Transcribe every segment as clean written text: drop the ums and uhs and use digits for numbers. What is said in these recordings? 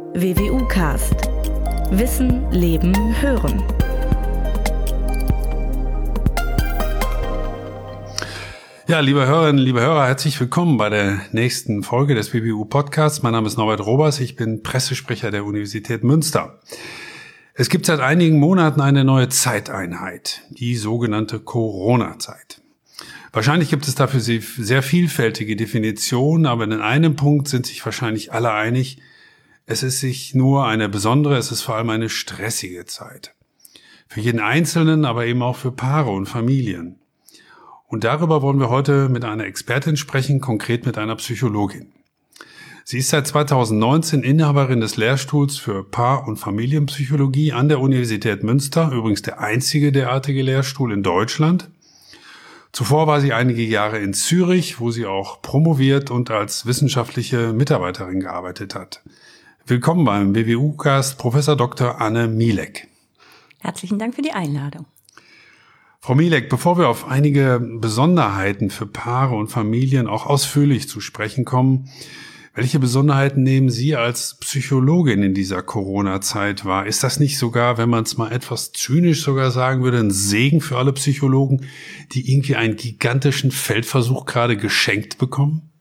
WWU Cast. Wissen, Leben, Hören. Ja, liebe Hörerinnen, liebe Hörer, herzlich willkommen bei der nächsten Folge des WWU Podcasts. Mein Name ist Norbert Robers, ich bin Pressesprecher der Universität Münster. Es gibt seit einigen Monaten eine neue Zeiteinheit, die sogenannte Corona-Zeit. Wahrscheinlich gibt es dafür sehr vielfältige Definitionen, aber in einem Punkt sind sich wahrscheinlich alle einig: Es ist nicht nur eine besondere, es ist vor allem eine stressige Zeit. Für jeden Einzelnen, aber eben auch für Paare und Familien. Und darüber wollen wir heute mit einer Expertin sprechen, konkret mit einer Psychologin. Sie ist seit 2019 Inhaberin des Lehrstuhls für Paar- und Familienpsychologie an der Universität Münster, übrigens der einzige derartige Lehrstuhl in Deutschland. Zuvor war sie einige Jahre in Zürich, wo sie auch promoviert und als wissenschaftliche Mitarbeiterin gearbeitet hat. Willkommen beim WWU-Cast Professor Dr. Anne Mielek. Herzlichen Dank für die Einladung. Frau Mielek, bevor wir auf einige Besonderheiten für Paare und Familien auch ausführlich zu sprechen kommen, welche Besonderheiten nehmen Sie als Psychologin in dieser Corona-Zeit wahr? Ist das nicht sogar, wenn man es mal etwas zynisch sogar sagen würde, ein Segen für alle Psychologen, die irgendwie einen gigantischen Feldversuch gerade geschenkt bekommen?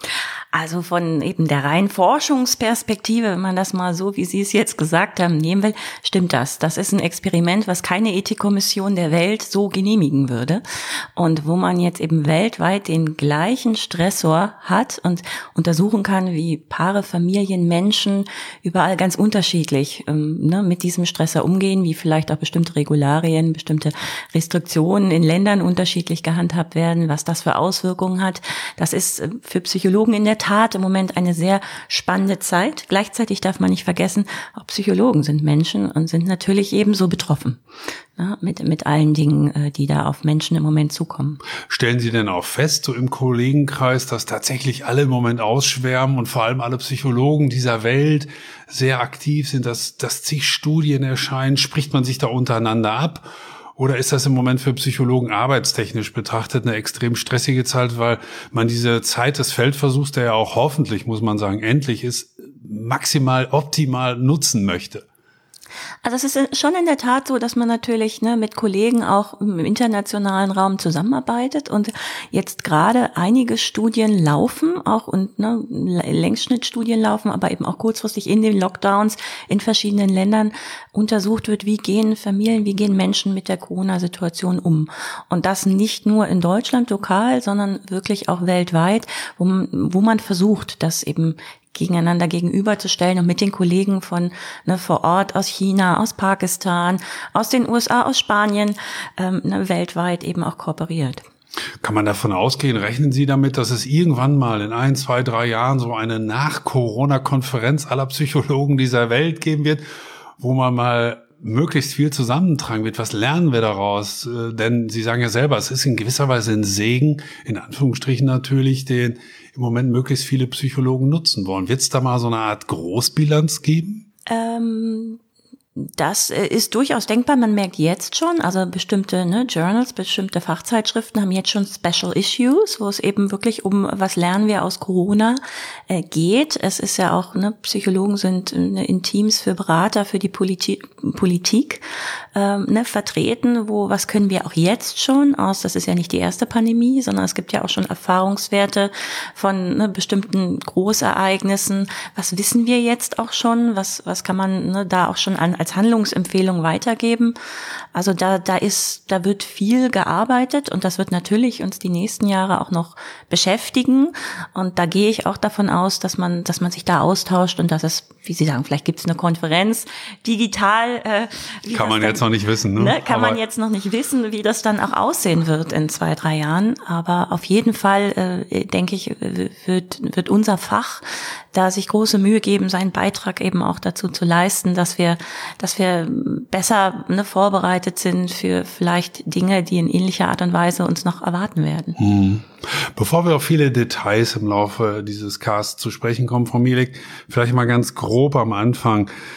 Also von eben der reinen Forschungsperspektive, wenn man das mal so, wie Sie es jetzt gesagt haben, nehmen will, stimmt das. Das ist ein Experiment, was keine Ethikkommission der Welt so genehmigen würde. Und wo man jetzt eben weltweit den gleichen Stressor hat und untersuchen kann, wie Paare, Familien, Menschen überall ganz unterschiedlich mit diesem Stressor umgehen, wie vielleicht auch bestimmte Regularien, bestimmte Restriktionen in Ländern unterschiedlich gehandhabt werden, was das für Auswirkungen hat. Das ist für Psychologen in der Tat im Moment eine sehr spannende Zeit. Gleichzeitig darf man nicht vergessen, auch Psychologen sind Menschen und sind natürlich ebenso betroffen, mit allen Dingen, die da auf Menschen im Moment zukommen. Stellen Sie denn auch fest, so im Kollegenkreis, dass tatsächlich alle im Moment ausschwärmen und vor allem alle Psychologen dieser Welt sehr aktiv sind, dass zig Studien erscheinen? Spricht man sich da untereinander ab? Oder ist das im Moment für Psychologen arbeitstechnisch betrachtet eine extrem stressige Zeit, weil man diese Zeit des Feldversuchs, der ja auch hoffentlich, muss man sagen, endlich ist, maximal optimal nutzen möchte? Also es ist schon in der Tat so, dass man natürlich mit Kollegen auch im internationalen Raum zusammenarbeitet und jetzt gerade einige Studien laufen, auch Längsschnittstudien laufen, aber eben auch kurzfristig in den Lockdowns in verschiedenen Ländern untersucht wird, wie gehen Familien, wie gehen Menschen mit der Corona-Situation um. Und das nicht nur in Deutschland lokal, sondern wirklich auch weltweit, wo man versucht, das eben gegeneinander gegenüberzustellen und mit den Kollegen von vor Ort aus China, aus Pakistan, aus den USA, aus Spanien weltweit eben auch kooperiert. Kann man davon ausgehen, rechnen Sie damit, dass es irgendwann mal in 1, 2, 3 Jahren so eine Nach-Corona-Konferenz aller Psychologen dieser Welt geben wird, wo man mal möglichst viel zusammentragen wird? Was lernen wir daraus? Denn Sie sagen ja selber, es ist in gewisser Weise ein Segen, in Anführungsstrichen natürlich, den im Moment möglichst viele Psychologen nutzen wollen. Wird es da mal so eine Art Großbilanz geben? Das ist durchaus denkbar. Man merkt jetzt schon, also bestimmte Journals, bestimmte Fachzeitschriften haben jetzt schon Special Issues, wo es eben wirklich um was lernen wir aus Corona geht. Es ist ja auch, Psychologen sind in Teams für Berater für die Politik vertreten, was können wir auch jetzt schon aus, das ist ja nicht die erste Pandemie, sondern es gibt ja auch schon Erfahrungswerte von bestimmten Großereignissen. Was wissen wir jetzt auch schon? Was kann man da auch schon als Handlungsempfehlung weitergeben? Also da wird viel gearbeitet und das wird natürlich uns die nächsten Jahre auch noch beschäftigen. Und da gehe ich auch davon aus, dass man sich da austauscht und dass es, wie Sie sagen, vielleicht gibt es eine Konferenz digital. Kann man jetzt noch nicht wissen, ne? Kann man jetzt noch nicht wissen, wie das dann auch aussehen wird in 2, 3 Jahren. Aber auf jeden Fall, denke ich, wird unser Fach da sich große Mühe geben, seinen Beitrag eben auch dazu zu leisten, dass wir besser vorbereitet sind für vielleicht Dinge, die in ähnlicher Art und Weise uns noch erwarten werden. Bevor wir auf viele Details im Laufe dieses Casts zu sprechen kommen, Frau Mielek, vielleicht mal ganz grob am Anfang.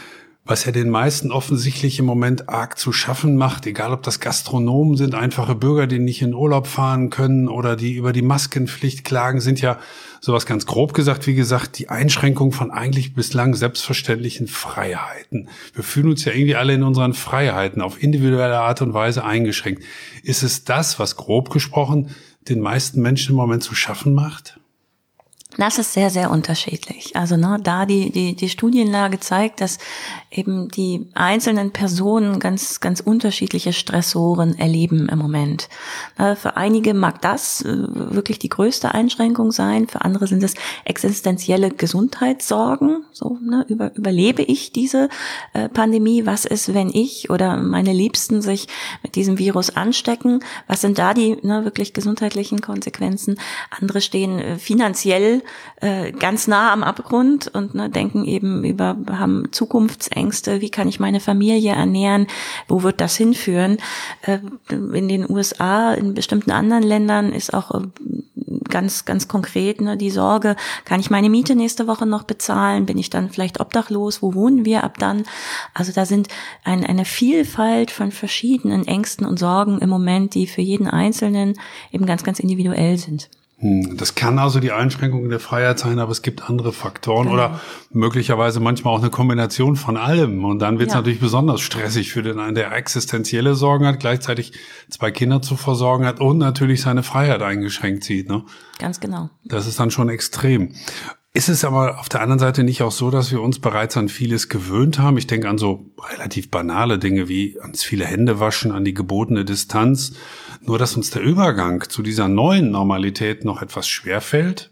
was ja den meisten offensichtlich im Moment arg zu schaffen macht, egal ob das Gastronomen sind, einfache Bürger, die nicht in Urlaub fahren können oder die über die Maskenpflicht klagen, sind ja sowas ganz grob gesagt, wie gesagt, die Einschränkung von eigentlich bislang selbstverständlichen Freiheiten. Wir fühlen uns ja irgendwie alle in unseren Freiheiten auf individuelle Art und Weise eingeschränkt. Ist es das, was grob gesprochen den meisten Menschen im Moment zu schaffen macht? Das ist sehr, sehr unterschiedlich. Also da die Studienlage zeigt, dass eben die einzelnen Personen ganz, ganz unterschiedliche Stressoren erleben im Moment. Für einige mag das wirklich die größte Einschränkung sein. Für andere sind es existenzielle Gesundheitssorgen. So, überlebe ich diese Pandemie? Was ist, wenn ich oder meine Liebsten sich mit diesem Virus anstecken? Was sind da die wirklich gesundheitlichen Konsequenzen? Andere stehen finanziell ganz nah am Abgrund und denken eben haben Zukunftsängste, wie kann ich meine Familie ernähren, wo wird das hinführen? In den USA, in bestimmten anderen Ländern ist auch ganz, ganz konkret die Sorge, kann ich meine Miete nächste Woche noch bezahlen? Bin ich dann vielleicht obdachlos? Wo wohnen wir ab dann? Also da sind eine Vielfalt von verschiedenen Ängsten und Sorgen im Moment, die für jeden Einzelnen eben ganz, ganz individuell sind. Das kann also die Einschränkung der Freiheit sein, aber es gibt andere Faktoren oder möglicherweise manchmal auch eine Kombination von allem. Und dann wird es natürlich besonders stressig für den einen, der existenzielle Sorgen hat, gleichzeitig 2 Kinder zu versorgen hat und natürlich seine Freiheit eingeschränkt sieht. Ne? Ganz genau. Das ist dann schon extrem. Ist es aber auf der anderen Seite nicht auch so, dass wir uns bereits an vieles gewöhnt haben? Ich denke an so relativ banale Dinge wie ans viele Hände waschen, an die gebotene Distanz. Nur, dass uns der Übergang zu dieser neuen Normalität noch etwas schwerfällt?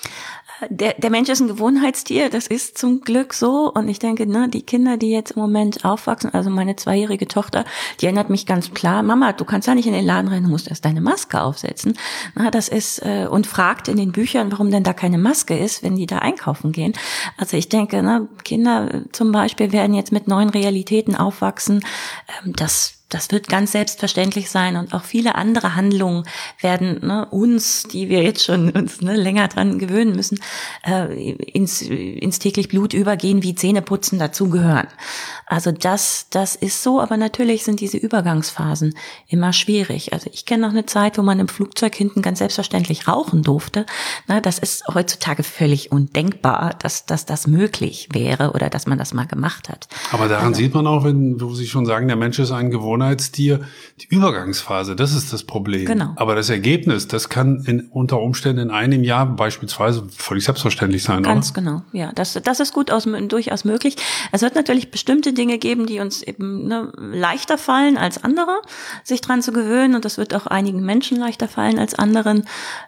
Der Mensch ist ein Gewohnheitstier, das ist zum Glück so. Und ich denke, die Kinder, die jetzt im Moment aufwachsen, also meine 2-jährige Tochter, die erinnert mich ganz klar, Mama, du kannst ja nicht in den Laden rein, du musst erst deine Maske aufsetzen. Das ist, und fragt in den Büchern, warum denn da keine Maske ist, wenn die da einkaufen gehen. Also ich denke, Kinder zum Beispiel werden jetzt mit neuen Realitäten aufwachsen. Das wird ganz selbstverständlich sein und auch viele andere Handlungen werden uns, die wir jetzt schon uns länger dran gewöhnen müssen, ins täglich Blut übergehen, wie Zähneputzen dazugehören. Also das ist so, aber natürlich sind diese Übergangsphasen immer schwierig. Also ich kenne noch eine Zeit, wo man im Flugzeug hinten ganz selbstverständlich rauchen durfte. Das ist heutzutage völlig undenkbar, dass das möglich wäre oder dass man das mal gemacht hat. Aber daran sieht man auch, wo Sie schon sagen, der Mensch ist ein Gewohnheitstier, die Übergangsphase, das ist das Problem. Genau. Aber das Ergebnis, das kann unter Umständen in einem Jahr beispielsweise völlig selbstverständlich sein, Ganz genau, ja. Das ist durchaus möglich. Es wird natürlich bestimmte Dinge geben, die uns eben leichter fallen als andere, sich dran zu gewöhnen. Und das wird auch einigen Menschen leichter fallen als anderen.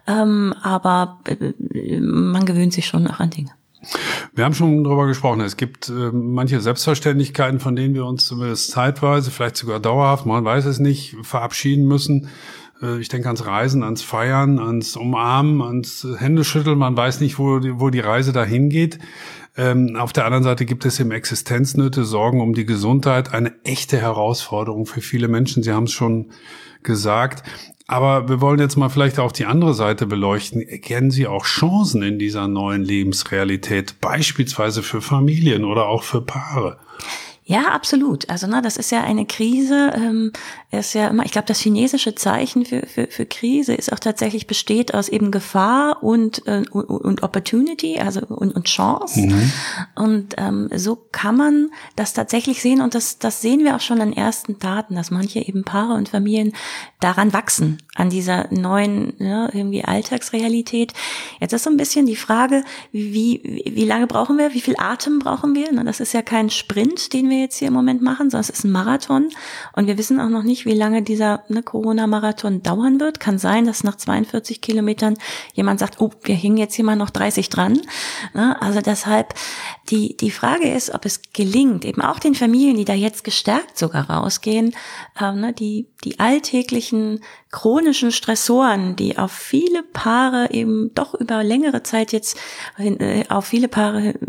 Aber man gewöhnt sich schon auch an Dinge. Wir haben schon darüber gesprochen, es gibt manche Selbstverständlichkeiten, von denen wir uns zumindest zeitweise, vielleicht sogar dauerhaft, man weiß es nicht, verabschieden müssen. Ich denke ans Reisen, ans Feiern, ans Umarmen, ans Händeschütteln. Man weiß nicht, wo die Reise dahin geht. Auf der anderen Seite gibt es eben Existenznöte, Sorgen um die Gesundheit, eine echte Herausforderung für viele Menschen. Sie haben es schon gesagt. Aber wir wollen jetzt mal vielleicht auch die andere Seite beleuchten. Erkennen Sie auch Chancen in dieser neuen Lebensrealität, beispielsweise für Familien oder auch für Paare? Ja, absolut. Also das ist ja eine Krise. Ist ja immer, ich glaube, das chinesische Zeichen für Krise ist auch tatsächlich besteht aus eben Gefahr und Opportunity, also und Chance. Mhm. Und so kann man das tatsächlich sehen und das sehen wir auch schon an ersten Taten, dass manche eben Paare und Familien daran wachsen, an dieser neuen irgendwie Alltagsrealität. Jetzt ist so ein bisschen die Frage, wie lange brauchen wir, wie viel Atem brauchen wir? Das ist ja kein Sprint, den wir jetzt hier im Moment machen, sondern es ist ein Marathon und wir wissen auch noch nicht, wie lange dieser Corona-Marathon dauern wird. Kann sein, dass nach 42 Kilometern jemand sagt, oh, wir hängen jetzt hier mal noch 30 dran. Also deshalb, die Frage ist, ob es gelingt, eben auch den Familien, die da jetzt gestärkt sogar rausgehen, die alltäglichen chronischen Stressoren, die auf viele Paare eben doch über längere Zeit jetzt auf viele Paare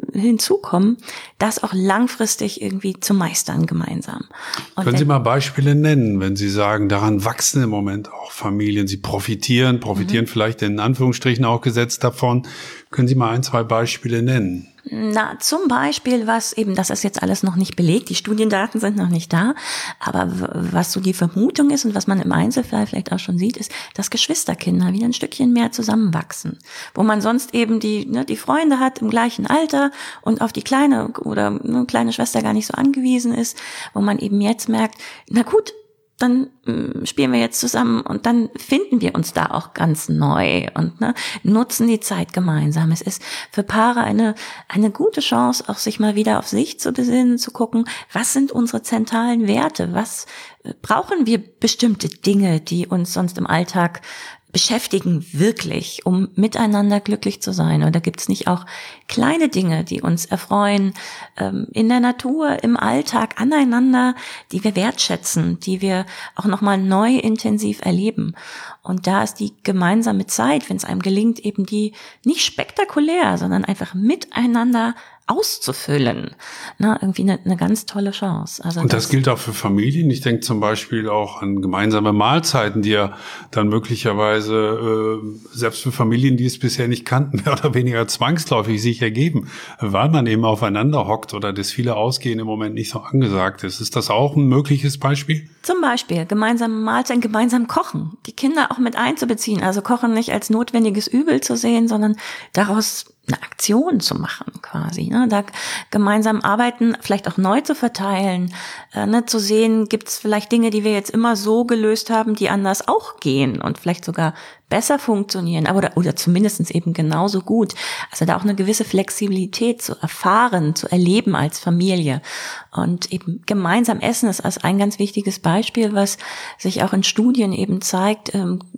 hinzukommen, das auch langfristig irgendwie zu meistern gemeinsam. Und können Sie mal Beispiele nennen, wenn Sie sagen, daran wachsen im Moment auch Familien, sie profitieren vielleicht in Anführungsstrichen auch gesetzt davon. Können Sie mal 1, 2 Beispiele nennen? Na, zum Beispiel, was eben, das ist jetzt alles noch nicht belegt, die Studiendaten sind noch nicht da, aber was so die Vermutung ist und was man im Einzelfall vielleicht auch schon sieht, ist, dass Geschwisterkinder wieder ein Stückchen mehr zusammenwachsen. Wo man sonst eben die Freunde hat im gleichen Alter und auf die kleine oder eine kleine Schwester gar nicht so angewiesen ist, wo man eben jetzt merkt, na gut, dann spielen wir jetzt zusammen und dann finden wir uns da auch ganz neu und nutzen die Zeit gemeinsam. Es ist für Paare eine gute Chance, auch sich mal wieder auf sich zu besinnen, zu gucken, was sind unsere zentralen Werte, was brauchen wir bestimmte Dinge, die uns sonst im Alltag beschäftigen wirklich, um miteinander glücklich zu sein? Oder gibt es nicht auch kleine Dinge, die uns erfreuen, in der Natur, im Alltag, aneinander, die wir wertschätzen, die wir auch nochmal neu intensiv erleben? Und da ist die gemeinsame Zeit, wenn es einem gelingt, eben die nicht spektakulär, sondern einfach miteinander auszufüllen, irgendwie eine ganz tolle Chance. Also und das gilt auch für Familien. Ich denke zum Beispiel auch an gemeinsame Mahlzeiten, die ja dann möglicherweise selbst für Familien, die es bisher nicht kannten, mehr oder weniger zwangsläufig sich ergeben, weil man eben aufeinander hockt oder das viele Ausgehen im Moment nicht so angesagt ist. Ist das auch ein mögliches Beispiel? Zum Beispiel gemeinsame Mahlzeiten, gemeinsam kochen, die Kinder auch mit einzubeziehen. Also Kochen nicht als notwendiges Übel zu sehen, sondern daraus eine Aktion zu machen quasi, da gemeinsam arbeiten, vielleicht auch neu zu verteilen, zu sehen, gibt es vielleicht Dinge, die wir jetzt immer so gelöst haben, die anders auch gehen und vielleicht sogar besser funktionieren, aber oder zumindest eben genauso gut. Also da auch eine gewisse Flexibilität zu erfahren, zu erleben als Familie. Und eben gemeinsam essen ist als ein ganz wichtiges Beispiel, was sich auch in Studien eben zeigt,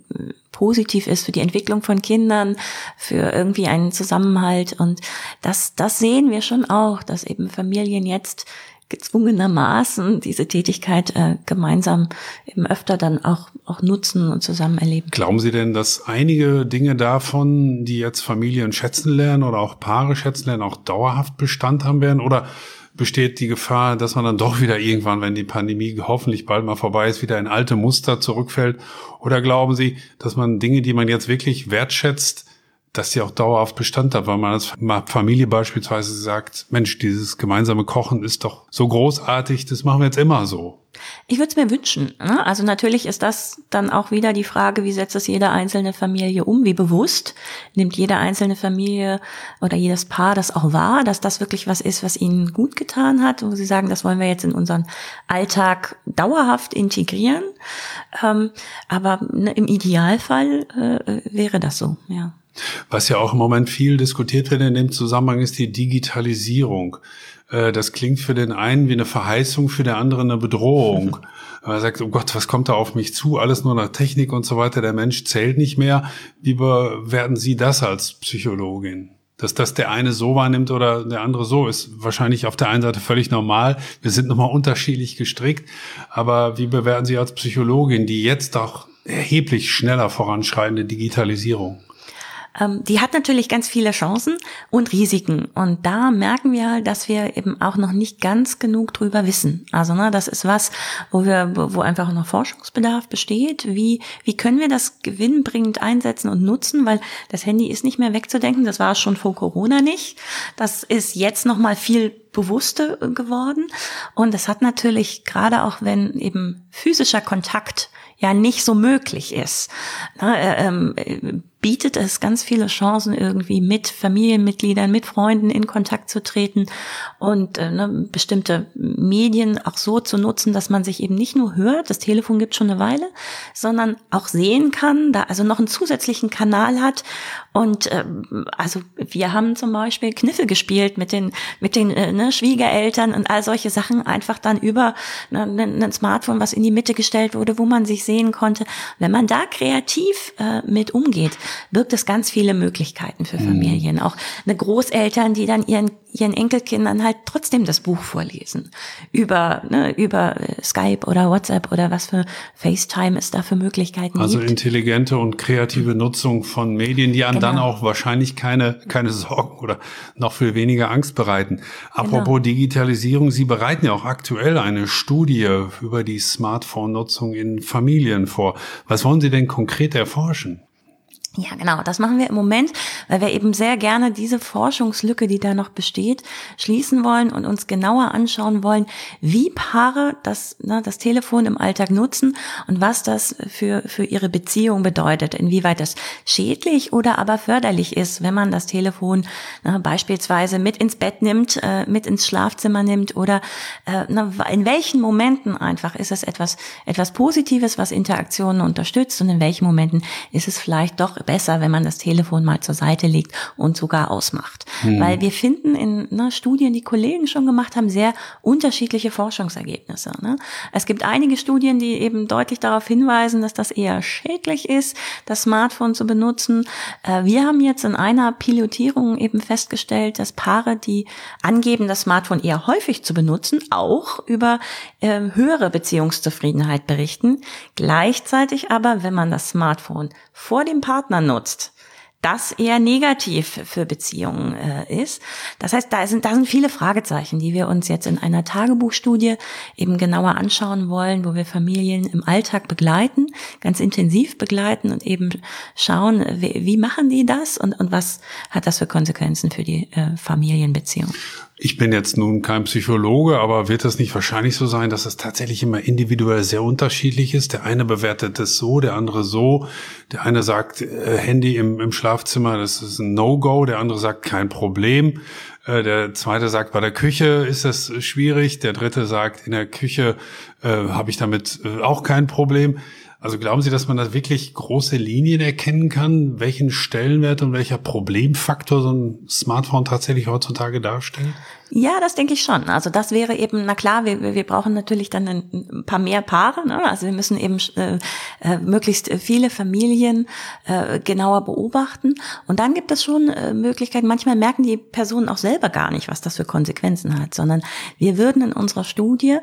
positiv ist für die Entwicklung von Kindern, für irgendwie einen Zusammenhalt. Und das sehen wir schon auch, dass eben Familien jetzt gezwungenermaßen diese Tätigkeit gemeinsam eben öfter dann auch nutzen und zusammen erleben. Glauben Sie denn, dass einige Dinge davon, die jetzt Familien schätzen lernen oder auch Paare schätzen lernen, auch dauerhaft Bestand haben werden? Oder besteht die Gefahr, dass man dann doch wieder irgendwann, wenn die Pandemie hoffentlich bald mal vorbei ist, wieder in alte Muster zurückfällt? Oder glauben Sie, dass man Dinge, die man jetzt wirklich wertschätzt, dass die auch dauerhaft Bestand haben, weil man als Familie beispielsweise sagt, Mensch, dieses gemeinsame Kochen ist doch so großartig, das machen wir jetzt immer so. Ich würde es mir wünschen. Also natürlich ist das dann auch wieder die Frage, wie setzt es jede einzelne Familie um, wie bewusst nimmt jede einzelne Familie oder jedes Paar das auch wahr, dass das wirklich was ist, was ihnen gut getan hat, wo sie sagen, das wollen wir jetzt in unseren Alltag dauerhaft integrieren. Aber im Idealfall wäre das so, ja. Was ja auch im Moment viel diskutiert wird in dem Zusammenhang, ist die Digitalisierung. Das klingt für den einen wie eine Verheißung, für den anderen eine Bedrohung. Er sagt, oh Gott, was kommt da auf mich zu? Alles nur nach Technik und so weiter. Der Mensch zählt nicht mehr. Wie bewerten Sie das als Psychologin? Dass das der eine so wahrnimmt oder der andere so, ist wahrscheinlich auf der einen Seite völlig normal. Wir sind nochmal unterschiedlich gestrickt. Aber wie bewerten Sie als Psychologin die jetzt auch erheblich schneller voranschreitende Digitalisierung? Die hat natürlich ganz viele Chancen und Risiken. Und da merken wir, dass wir eben auch noch nicht ganz genug drüber wissen. Also, das ist was, wo einfach noch Forschungsbedarf besteht. Wie können wir das gewinnbringend einsetzen und nutzen? Weil das Handy ist nicht mehr wegzudenken. Das war es schon vor Corona nicht. Das ist jetzt noch mal viel bewusster geworden. Und das hat natürlich, gerade auch wenn eben physischer Kontakt ja nicht so möglich ist, bietet es ganz viele Chancen, irgendwie mit Familienmitgliedern, mit Freunden in Kontakt zu treten und bestimmte Medien auch so zu nutzen, dass man sich eben nicht nur hört, das Telefon gibt schon eine Weile, sondern auch sehen kann, da also noch einen zusätzlichen Kanal hat. Und also wir haben zum Beispiel Kniffe gespielt mit den Schwiegereltern und all solche Sachen, einfach dann über ein Smartphone, was in die Mitte gestellt wurde, wo man sich sehen konnte. Wenn man da kreativ mit umgeht birgt es ganz viele Möglichkeiten für Familien. Auch eine Großeltern, die dann ihren Enkelkindern halt trotzdem das Buch vorlesen. Über Skype oder WhatsApp oder was für FaceTime es da für Möglichkeiten also gibt. Also intelligente und kreative Nutzung von Medien, die einem dann auch wahrscheinlich keine Sorgen oder noch viel weniger Angst bereiten. Apropos Digitalisierung, Sie bereiten ja auch aktuell eine Studie über die Smartphone-Nutzung in Familien vor. Was wollen Sie denn konkret erforschen? Ja, genau. Das machen wir im Moment, weil wir eben sehr gerne diese Forschungslücke, die da noch besteht, schließen wollen und uns genauer anschauen wollen, wie Paare das Telefon im Alltag nutzen und was das für ihre Beziehung bedeutet, inwieweit das schädlich oder aber förderlich ist, wenn man das Telefon beispielsweise mit ins Bett nimmt, mit ins Schlafzimmer nimmt oder in welchen Momenten einfach ist es etwas Positives, was Interaktionen unterstützt und in welchen Momenten ist es vielleicht doch besser, wenn man das Telefon mal zur Seite legt und sogar ausmacht. Weil wir finden in Studien, die Kollegen schon gemacht haben, sehr unterschiedliche Forschungsergebnisse. Es gibt einige Studien, die eben deutlich darauf hinweisen, dass das eher schädlich ist, das Smartphone zu benutzen. Wir haben jetzt in einer Pilotierung eben festgestellt, dass Paare, die angeben, das Smartphone eher häufig zu benutzen, auch über höhere Beziehungszufriedenheit berichten. Gleichzeitig aber, wenn man das Smartphone vor dem Partner nutzt, das eher negativ für Beziehungen ist. Das heißt, da sind viele Fragezeichen, die wir uns jetzt in einer Tagebuchstudie eben genauer anschauen wollen, wo wir Familien im Alltag begleiten, ganz intensiv begleiten und eben schauen, wie machen die das und was hat das für Konsequenzen für die Familienbeziehung. Ich bin jetzt nun kein Psychologe, aber wird es nicht wahrscheinlich so sein, dass es tatsächlich immer individuell sehr unterschiedlich ist? Der eine bewertet es so, der andere so. Der eine sagt, Handy im Schlafzimmer, das ist ein No-Go. Der andere sagt, kein Problem. Der zweite sagt, bei der Küche ist das schwierig. Der dritte sagt, in der Küche habe ich damit auch kein Problem. Also glauben Sie, dass man da wirklich große Linien erkennen kann, welchen Stellenwert und welcher Problemfaktor so ein Smartphone tatsächlich heutzutage darstellt? Ja, das denke ich schon. Also das wäre eben, na klar, wir brauchen natürlich dann ein paar mehr Paare, ne? Also wir müssen eben möglichst viele Familien genauer beobachten. Und dann gibt es schon Möglichkeiten, manchmal merken die Personen auch selber gar nicht, was das für Konsequenzen hat, sondern wir würden in unserer Studie,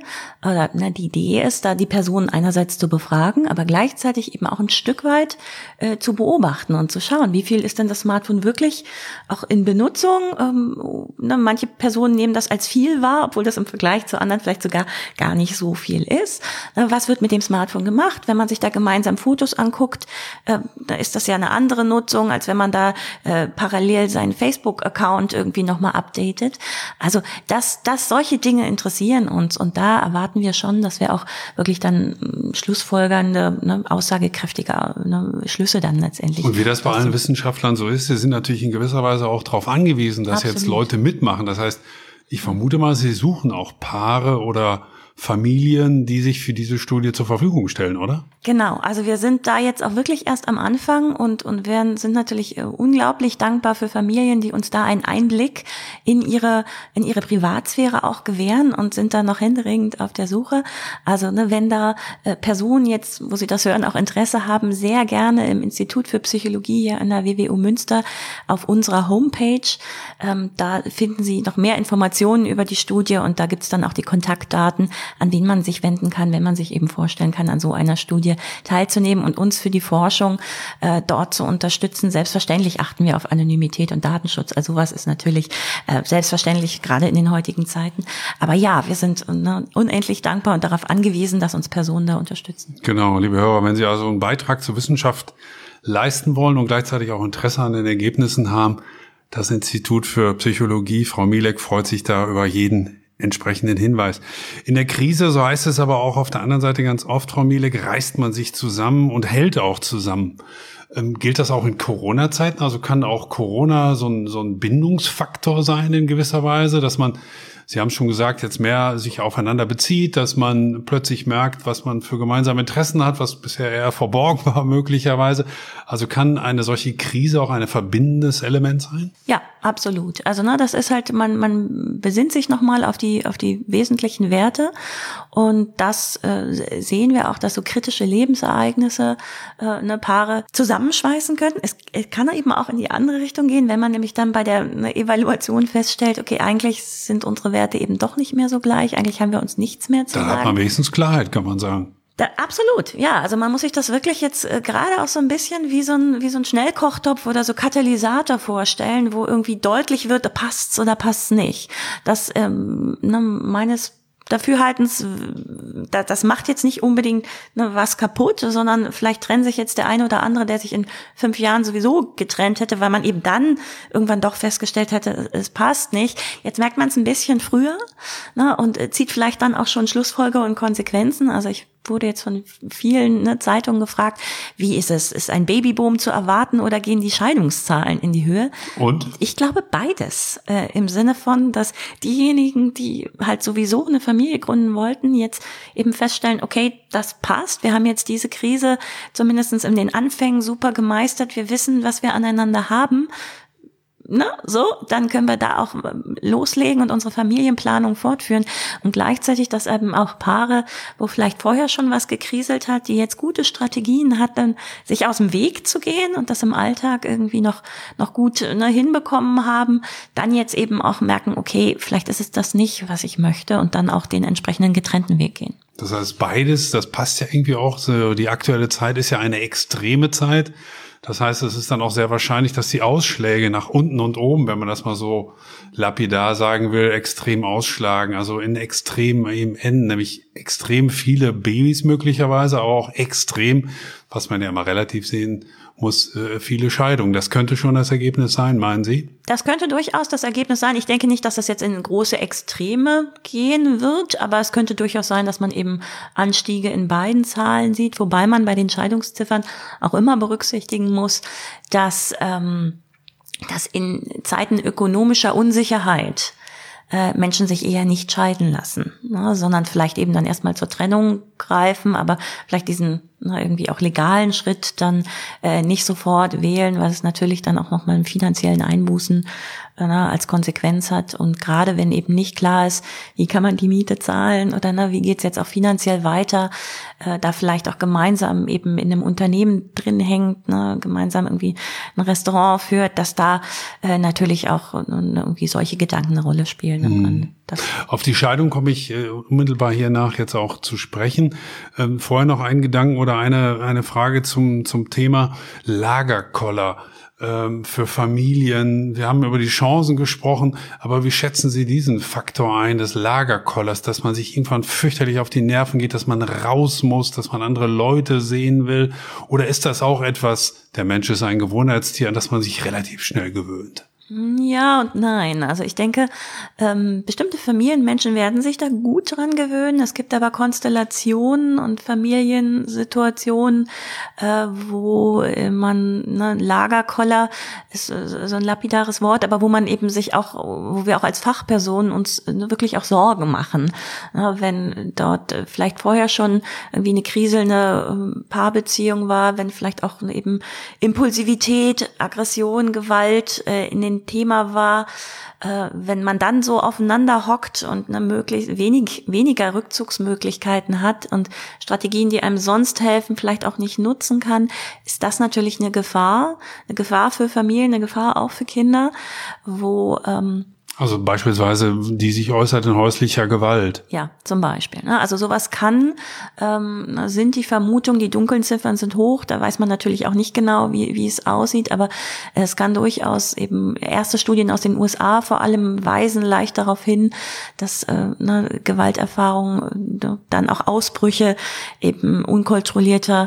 die Idee ist, da die Personen einerseits zu befragen, aber gleichzeitig eben auch ein Stück weit zu beobachten und zu schauen, wie viel ist denn das Smartphone wirklich auch in Benutzung. Manche Personen nehmen das als viel wahr, obwohl das im Vergleich zu anderen vielleicht sogar gar nicht so viel ist. Was wird mit dem Smartphone gemacht? Wenn man sich da gemeinsam Fotos anguckt, da ist das ja eine andere Nutzung, als wenn man da parallel seinen Facebook-Account irgendwie nochmal updatet. Also dass solche Dinge interessieren uns und da erwarten wir schon, dass wir auch wirklich dann schlussfolgernde, aussagekräftige Schlüsse dann letztendlich. Und wie das bei allen Wissenschaftlern so ist, sie sind natürlich in gewisser Weise auch darauf angewiesen, dass jetzt Leute mitmachen. Das heißt, ich vermute mal, Sie suchen auch Paare oder Familien, die sich für diese Studie zur Verfügung stellen, oder? Genau, also wir sind da jetzt auch wirklich erst am Anfang und sind natürlich unglaublich dankbar für Familien, die uns da einen Einblick in ihre Privatsphäre auch gewähren und sind da noch händeringend auf der Suche. Also wenn da Personen jetzt, wo Sie das hören, auch Interesse haben, sehr gerne im Institut für Psychologie hier an der WWU Münster auf unserer Homepage. Da finden Sie noch mehr Informationen über die Studie und da gibt's dann auch die Kontaktdaten, an wen man sich wenden kann, wenn man sich eben vorstellen kann, an so einer Studie teilzunehmen und uns für die Forschung dort zu unterstützen. Selbstverständlich achten wir auf Anonymität und Datenschutz. Also sowas ist natürlich selbstverständlich, gerade in den heutigen Zeiten. Aber ja, wir sind unendlich dankbar und darauf angewiesen, dass uns Personen da unterstützen. Genau, liebe Hörer, wenn Sie also einen Beitrag zur Wissenschaft leisten wollen und gleichzeitig auch Interesse an den Ergebnissen haben, das Institut für Psychologie, Frau Mielek, freut sich da über jeden entsprechenden Hinweis. In der Krise, so heißt es aber auch auf der anderen Seite ganz oft, Frau Mielek, reißt man sich zusammen und hält auch zusammen. Gilt das auch in Corona-Zeiten? Also kann auch Corona so ein Bindungsfaktor sein in gewisser Weise, dass man Sie haben schon gesagt, jetzt mehr sich aufeinander bezieht, dass man plötzlich merkt, was man für gemeinsame Interessen hat, was bisher eher verborgen war möglicherweise. Also kann eine solche Krise auch ein verbindendes Element sein? Ja, absolut. Also das ist halt, man besinnt sich nochmal auf die wesentlichen Werte, und das sehen wir auch, dass so kritische Lebensereignisse Paare zusammenschweißen können. Es kann eben auch in die andere Richtung gehen, wenn man nämlich dann bei der Evaluation feststellt, okay, eigentlich sind unsere Werte eben doch nicht mehr so gleich, eigentlich haben wir uns nichts mehr zu sagen. Da hat man wenigstens Klarheit, kann man sagen. Absolut, ja. Also man muss sich das wirklich jetzt gerade auch so ein bisschen wie so ein Schnellkochtopf oder so Katalysator vorstellen, wo irgendwie deutlich wird, passt's oder passt's nicht. Das meines Dafürhaltens, das macht jetzt nicht unbedingt was kaputt, sondern vielleicht trennt sich jetzt der eine oder andere, der sich in 5 Jahren sowieso getrennt hätte, weil man eben dann irgendwann doch festgestellt hätte, es passt nicht. Jetzt merkt man es ein bisschen früher, und zieht vielleicht dann auch schon Schlussfolger und Konsequenzen. Also ich wurde jetzt von vielen Zeitungen gefragt, wie ist es? Ist ein Babyboom zu erwarten oder gehen die Scheidungszahlen in die Höhe? Und? Ich glaube beides, im Sinne von, dass diejenigen, die halt sowieso eine Familie gründen wollten, jetzt eben feststellen, okay, das passt. Wir haben jetzt diese Krise zumindest in den Anfängen super gemeistert. Wir wissen, was wir aneinander haben. So, dann können wir da auch loslegen und unsere Familienplanung fortführen. Und gleichzeitig, dass eben auch Paare, wo vielleicht vorher schon was gekriselt hat, die jetzt gute Strategien hatten, sich aus dem Weg zu gehen und das im Alltag irgendwie noch gut hinbekommen haben, dann jetzt eben auch merken, okay, vielleicht ist es das nicht, was ich möchte, und dann auch den entsprechenden getrennten Weg gehen. Das heißt, beides, das passt ja irgendwie auch. So, die aktuelle Zeit ist ja eine extreme Zeit. Das heißt, es ist dann auch sehr wahrscheinlich, dass die Ausschläge nach unten und oben, wenn man das mal so lapidar sagen will, extrem ausschlagen. Also in extrem im Enden, nämlich extrem viele Babys möglicherweise, aber auch extrem, was man ja immer relativ sehen muss, viele Scheidungen. Das könnte schon das Ergebnis sein, meinen Sie? Das könnte durchaus das Ergebnis sein. Ich denke nicht, dass das jetzt in große Extreme gehen wird, aber es könnte durchaus sein, dass man eben Anstiege in beiden Zahlen sieht, wobei man bei den Scheidungsziffern auch immer berücksichtigen muss, dass in Zeiten ökonomischer Unsicherheit Menschen sich eher nicht scheiden lassen, sondern vielleicht eben dann erstmal zur Trennung greifen, aber vielleicht diesen irgendwie auch legalen Schritt dann nicht sofort wählen, weil es natürlich dann auch nochmal einen finanziellen Einbußen als Konsequenz hat. Und gerade wenn eben nicht klar ist, wie kann man die Miete zahlen oder wie geht's jetzt auch finanziell weiter, da vielleicht auch gemeinsam eben in einem Unternehmen drin hängt, gemeinsam irgendwie ein Restaurant führt, dass da natürlich auch irgendwie solche Gedanken eine Rolle spielen. Auf die Scheidung komme ich unmittelbar hiernach jetzt auch zu sprechen. Vorher noch ein Gedanken oder eine Frage zum Thema Lagerkoller für Familien. Wir haben über die Chancen gesprochen, aber wie schätzen Sie diesen Faktor ein, des Lagerkollers, dass man sich irgendwann fürchterlich auf die Nerven geht, dass man raus muss, dass man andere Leute sehen will? Oder ist das auch etwas, der Mensch ist ein Gewohnheitstier, an das man sich relativ schnell gewöhnt? Ja und nein. Also ich denke, bestimmte Familienmenschen werden sich da gut dran gewöhnen. Es gibt aber Konstellationen und Familiensituationen, wo man, Lagerkoller ist so ein lapidares Wort, aber wo man eben wo wir auch als Fachpersonen uns wirklich auch Sorgen machen. Wenn dort vielleicht vorher schon irgendwie eine kriselnde Paarbeziehung war, wenn vielleicht auch eben Impulsivität, Aggression, Gewalt in den Thema war, wenn man dann so aufeinander hockt und möglichst weniger Rückzugsmöglichkeiten hat und Strategien, die einem sonst helfen, vielleicht auch nicht nutzen kann, ist das natürlich eine Gefahr für Familien, eine Gefahr auch für Kinder, wo also beispielsweise, die sich äußert in häuslicher Gewalt. Ja, zum Beispiel. Also sowas sind die Vermutungen, die dunklen Ziffern sind hoch, da weiß man natürlich auch nicht genau, wie es aussieht, aber es kann durchaus eben, erste Studien aus den USA vor allem weisen leicht darauf hin, dass Gewalterfahrungen, dann auch Ausbrüche eben unkontrollierter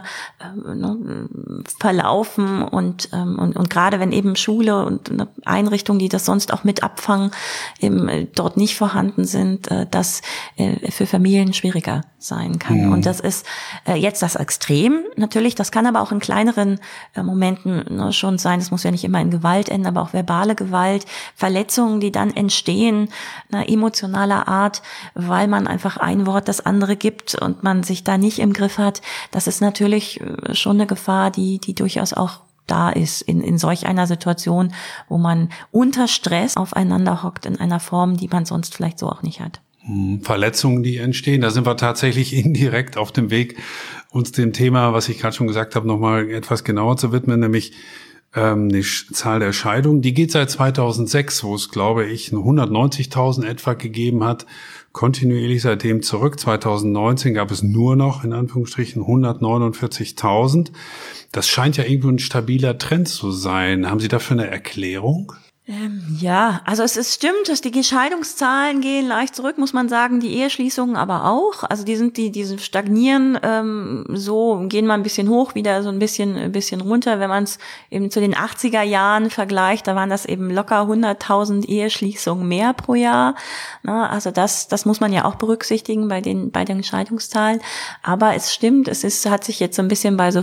verlaufen und gerade wenn eben Schule und Einrichtungen, die das sonst auch mit abfangen, eben dort nicht vorhanden sind, das für Familien schwieriger sein kann. Und das ist jetzt das Extrem natürlich. Das kann aber auch in kleineren Momenten schon sein. Das muss ja nicht immer in Gewalt enden, aber auch verbale Gewalt, Verletzungen, die dann entstehen, emotionaler Art, weil man einfach ein Wort das andere gibt und man sich da nicht im Griff hat. Das ist natürlich schon eine Gefahr, die durchaus auch da ist in solch einer Situation, wo man unter Stress aufeinander hockt in einer Form, die man sonst vielleicht so auch nicht hat. Verletzungen, die entstehen, da sind wir tatsächlich indirekt auf dem Weg, uns dem Thema, was ich gerade schon gesagt habe, nochmal etwas genauer zu widmen, nämlich die Zahl der Scheidungen. Die geht seit 2006, wo es, glaube ich, 190.000 etwa gegeben hat, kontinuierlich seitdem zurück. 2019 gab es nur noch, in Anführungsstrichen, 149.000. Das scheint ja irgendwo ein stabiler Trend zu sein. Haben Sie dafür eine Erklärung? Ja, also es stimmt, dass die Scheidungszahlen gehen leicht zurück, muss man sagen, die Eheschließungen aber auch. Also die stagnieren, so gehen mal ein bisschen hoch, wieder so ein bisschen runter. Wenn man es eben zu den 80er Jahren vergleicht, da waren das eben locker 100.000 Eheschließungen mehr pro Jahr. Na, also das muss man ja auch berücksichtigen bei den Scheidungszahlen. Aber es stimmt, hat sich jetzt so ein bisschen bei so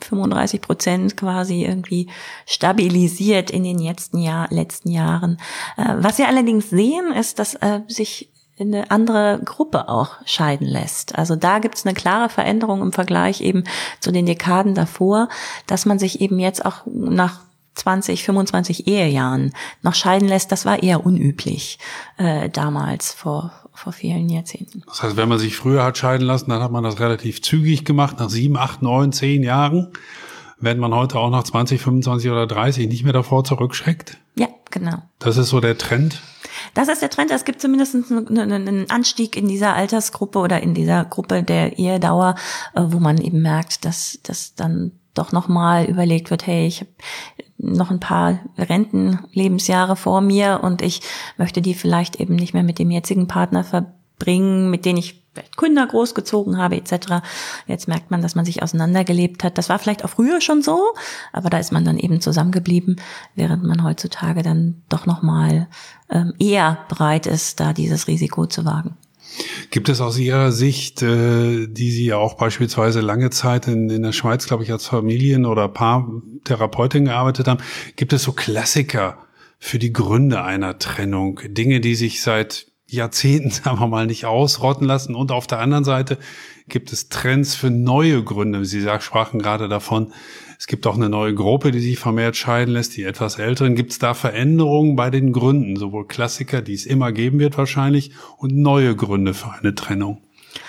35% quasi irgendwie stabilisiert in den letzten Jahren. Was wir allerdings sehen, ist, dass sich eine andere Gruppe auch scheiden lässt. Also da gibt es eine klare Veränderung im Vergleich eben zu den Dekaden davor, dass man sich eben jetzt auch nach 20, 25 Ehejahren noch scheiden lässt. Das war eher unüblich damals vor vielen Jahrzehnten. Das heißt, wenn man sich früher hat scheiden lassen, dann hat man das relativ zügig gemacht, nach 7, 8, 9, 10 Jahren. Wenn man heute auch nach 20, 25 oder 30 nicht mehr davor zurückschreckt? Ja, genau. Das ist so der Trend? Das ist der Trend. Es gibt zumindest einen Anstieg in dieser Altersgruppe oder in dieser Gruppe der Ehedauer, wo man eben merkt, dass dann doch nochmal überlegt wird, hey, ich habe noch ein paar Rentenlebensjahre vor mir und ich möchte die vielleicht eben nicht mehr mit dem jetzigen Partner verbringen, mit denen ich Kinder großgezogen habe etc. Jetzt merkt man, dass man sich auseinandergelebt hat. Das war vielleicht auch früher schon so, aber da ist man dann eben zusammengeblieben, während man heutzutage dann doch nochmal eher bereit ist, da dieses Risiko zu wagen. Gibt es aus Ihrer Sicht, die Sie ja auch beispielsweise lange Zeit in der Schweiz, glaube ich, als Familien- oder Paartherapeutin gearbeitet haben, gibt es so Klassiker für die Gründe einer Trennung? Dinge, die sich seit Jahrzehnten, sagen wir mal, nicht ausrotten lassen. Und auf der anderen Seite gibt es Trends für neue Gründe. Sie sprachen gerade davon, es gibt auch eine neue Gruppe, die sich vermehrt scheiden lässt, die etwas Älteren. Gibt es da Veränderungen bei den Gründen? Sowohl Klassiker, die es immer geben wird wahrscheinlich, und neue Gründe für eine Trennung?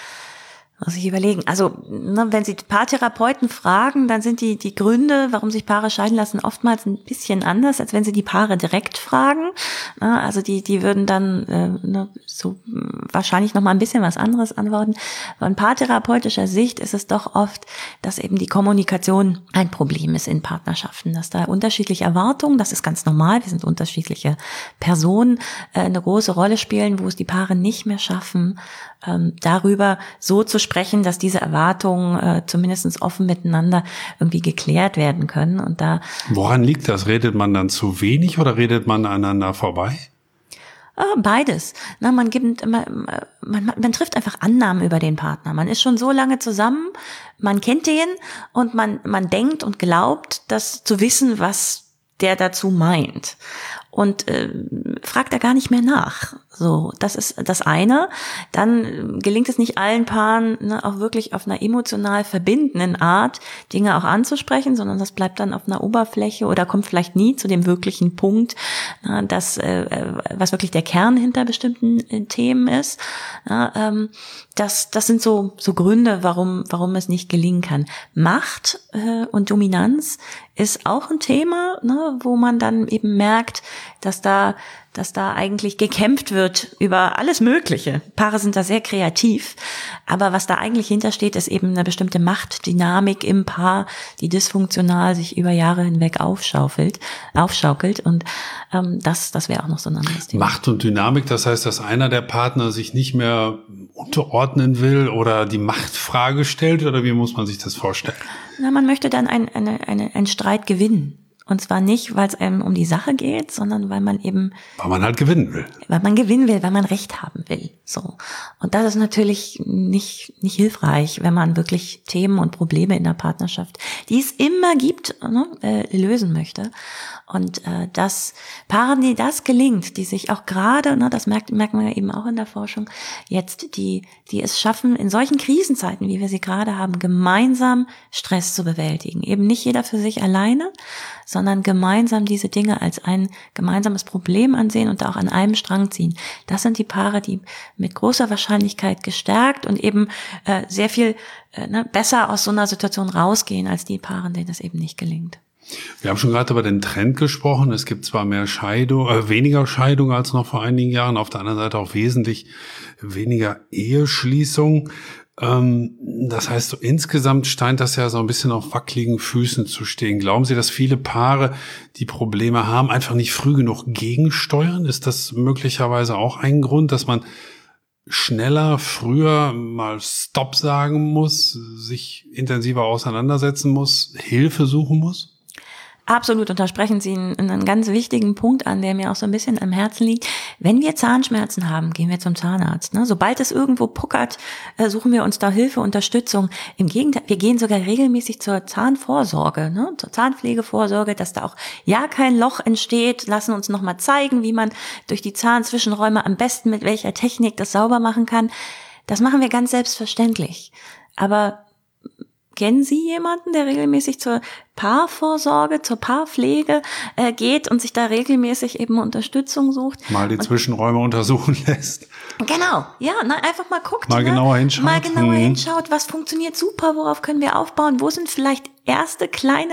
Muss ich überlegen. Also, wenn Sie Paartherapeuten fragen, dann sind die Gründe, warum sich Paare scheiden lassen, oftmals ein bisschen anders, als wenn Sie die Paare direkt fragen. Also die würden dann so wahrscheinlich noch mal ein bisschen was anderes antworten. Von paartherapeutischer Sicht ist es doch oft, dass eben die Kommunikation ein Problem ist in Partnerschaften, dass da unterschiedliche Erwartungen, das ist ganz normal, wir sind unterschiedliche Personen, eine große Rolle spielen, wo es die Paare nicht mehr schaffen, darüber so zu sprechen, dass diese Erwartungen zumindest offen miteinander irgendwie geklärt werden können. Und da. Woran liegt das? Redet man dann zu wenig oder redet man aneinander vorbei? Beides. Man trifft einfach Annahmen über den Partner. Man ist schon so lange zusammen, man kennt den und man denkt und glaubt, das zu wissen, was der dazu meint. Und fragt da gar nicht mehr nach. So, das ist das eine. Dann gelingt es nicht allen Paaren, auch wirklich auf einer emotional verbindenden Art Dinge auch anzusprechen, sondern das bleibt dann auf einer Oberfläche oder kommt vielleicht nie zu dem wirklichen Punkt, was wirklich der Kern hinter bestimmten Themen ist. Das sind so Gründe, warum es nicht gelingen kann. Macht und Dominanz ist auch ein Thema, wo man dann eben merkt, dass da eigentlich gekämpft wird über alles Mögliche. Paare sind da sehr kreativ, aber was da eigentlich hintersteht, ist eben eine bestimmte Machtdynamik im Paar, die dysfunktional sich über Jahre hinweg aufschaukelt. Und das wäre auch noch so ein anderes Thema. Macht und Dynamik, das heißt, dass einer der Partner sich nicht mehr unterordnen will oder die Machtfrage stellt, oder wie muss man sich das vorstellen? Man möchte dann einen Streit gewinnen. Und zwar nicht, weil es einem um die Sache geht, sondern weil man eben... Weil man halt gewinnen will. Weil man gewinnen will, weil man Recht haben will. So. Und das ist natürlich nicht hilfreich, wenn man wirklich Themen und Probleme in der Partnerschaft, die es immer gibt, lösen möchte. Und dass Paaren, die das gelingt, die sich auch gerade, das merkt man ja eben auch in der Forschung, jetzt die es schaffen, in solchen Krisenzeiten, wie wir sie gerade haben, gemeinsam Stress zu bewältigen. Eben nicht jeder für sich alleine, sondern gemeinsam diese Dinge als ein gemeinsames Problem ansehen und auch an einem Strang ziehen. Das sind die Paare, die mit großer Wahrscheinlichkeit gestärkt und eben sehr viel besser aus so einer Situation rausgehen, als die Paare, denen das eben nicht gelingt. Wir haben schon gerade über den Trend gesprochen. Es gibt zwar weniger Scheidungen als noch vor einigen Jahren, auf der anderen Seite auch wesentlich weniger Eheschließungen. Das heißt, so insgesamt scheint das ja so ein bisschen auf wackeligen Füßen zu stehen. Glauben Sie, dass viele Paare, die Probleme haben, einfach nicht früh genug gegensteuern? Ist das möglicherweise auch ein Grund, dass man schneller, früher mal Stopp sagen muss, sich intensiver auseinandersetzen muss, Hilfe suchen muss? Absolut, und da sprechen Sie einen ganz wichtigen Punkt an, der mir auch so ein bisschen am Herzen liegt. Wenn wir Zahnschmerzen haben, gehen wir zum Zahnarzt. Sobald es irgendwo puckert, suchen wir uns da Hilfe, Unterstützung. Im Gegenteil, wir gehen sogar regelmäßig zur Zahnvorsorge, zur Zahnpflegevorsorge, dass da auch ja kein Loch entsteht. Lassen uns nochmal zeigen, wie man durch die Zahnzwischenräume am besten mit welcher Technik das sauber machen kann. Das machen wir ganz selbstverständlich. Aber kennen Sie jemanden, der regelmäßig zur Paarvorsorge, zur Paarpflege geht und sich da regelmäßig eben Unterstützung sucht? Mal die Zwischenräume untersuchen lässt. Genau, ja, einfach mal guckt. Mal genauer hinschaut. Mal genauer hinschaut, was funktioniert super, worauf können wir aufbauen, wo sind vielleicht erste kleine